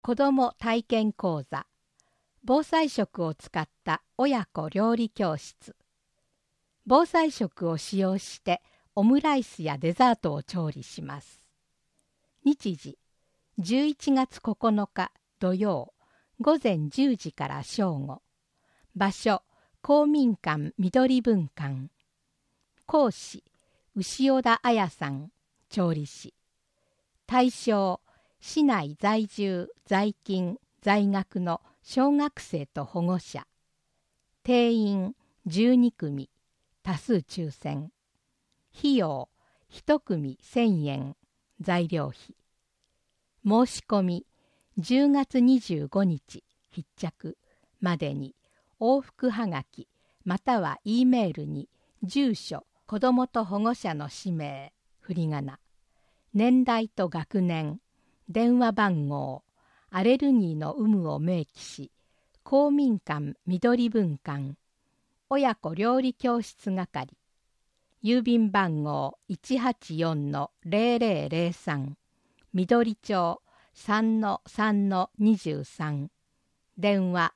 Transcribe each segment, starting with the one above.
子ども体験講座、防災食を使った親子料理教室。防災食を使用してオムライスやデザートを調理します。日時、11月9日土曜、午前10時から正午。場所、公民館緑文館。講師、牛尾田彩さん、調理師。対象、市内在住、在勤、在学の小学生と保護者。定員12組、多数抽選。費用1組1000円、材料費。申し込み10月25日必着までに往復はがきまたは E メールに住所、子どもと保護者の氏名、振り仮名、年代と学年、電話番号、アレルギーの有無を明記し、公民館緑文館、親子料理教室係、郵便番号 184-0003、緑町 3-3-23、電話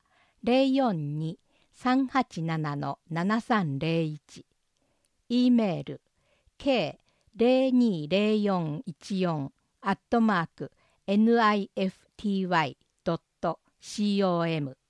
042-387-7301、E メール k020414@nifty.com